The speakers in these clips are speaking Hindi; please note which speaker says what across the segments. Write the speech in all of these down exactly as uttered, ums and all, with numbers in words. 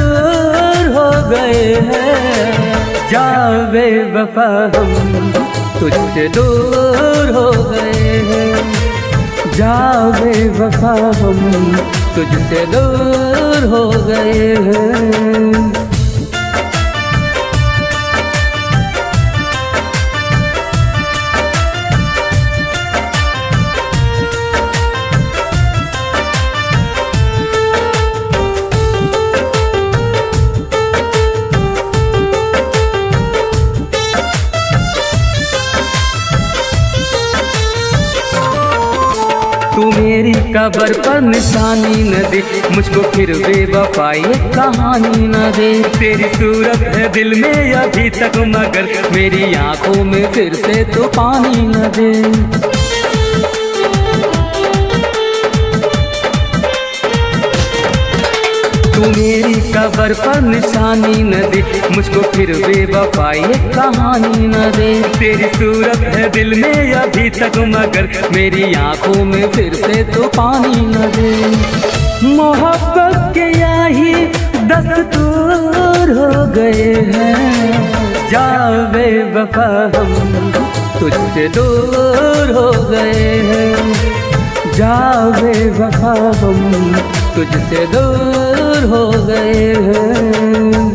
Speaker 1: दूर हो गए हैं। जा बेवफा हम तुझसे दूर हो गए हैं। जा बेवफा हम तुझसे दूर हो गए हैं। तू मेरी कब्र पर निशानी न दे, मुझको फिर बेवफाई कहानी न दे। तेरी सूरत है दिल में अभी तक, मगर मेरी आंखों में फिर से तो पानी न दे। तू मेरी कब्र पर निशानी न दे, मुझको फिर बेवफाई कहानी न दे। तेरी सूरत है दिल में अभी तक, मगर मेरी आंखों में फिर से तो पानी न दे। मोहब्बत के यही दस्तूर हो गए हैं। जा बेवफा हम तुझसे दूर हो गए हैं। जा बेवफा हम तुझसे दूर हो गए हैं।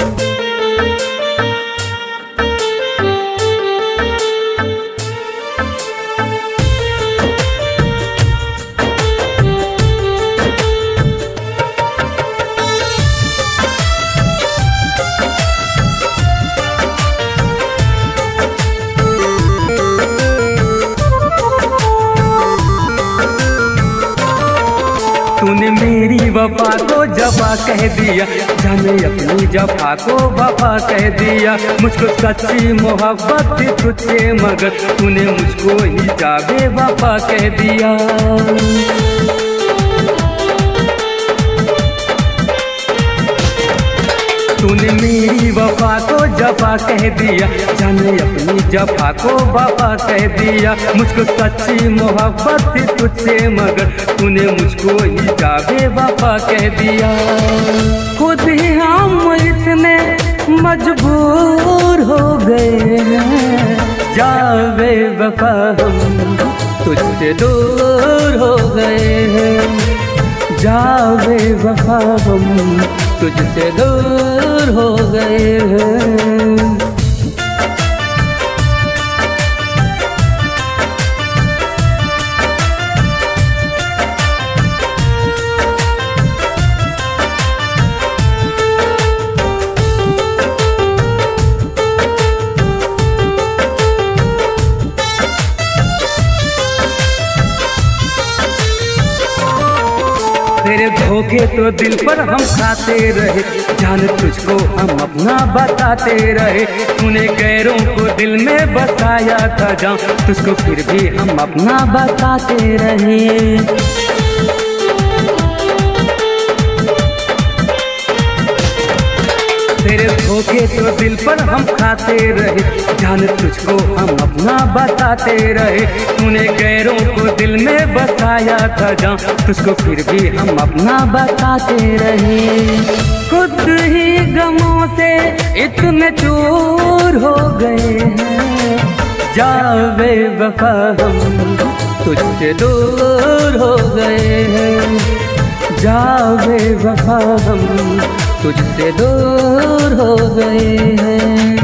Speaker 1: तूने मेरी वफा को जफा कह दिया, जाने अपनी जफा को वफा कह दिया। मुझको सच्ची मोहब्बत थी तुझसे, मगर तूने मुझको ही जा बेवफा कह दिया। तूने मेरी वफा को जफा कह दिया, जाने अपनी जफा को वफा कह दिया। मुझको सच्ची मोहब्बत थी तुझसे, मगर तूने मुझको ही जा बेवफा कह दिया। खुद ही हम इतने मजबूर हो गए हैं। जा बेवफा हम तुझसे दूर हो गए हैं। जा बेवफा हम तुझसे दूर हो गए हैं। तेरे धोखे तो दिल पर हम खाते रहे, जान तुझको हम अपना बताते रहे। तूने गैरों को दिल में बसाया था, जान तुझको फिर भी हम अपना बताते रहे। तेरे धोखे तो दिल पर हम खाते रहे, जान तुझको हम अपना बताते रहे। तूने गैरों को दिल में बसाया था, जान तुझको फिर भी हम अपना बताते रहे। खुद ही गमों से इतने चूर हो गए हैं। जा बेवफा हम तुझसे दूर हो गए हैं। जा बेवफा हम तुझसे दूर हो गए हैं।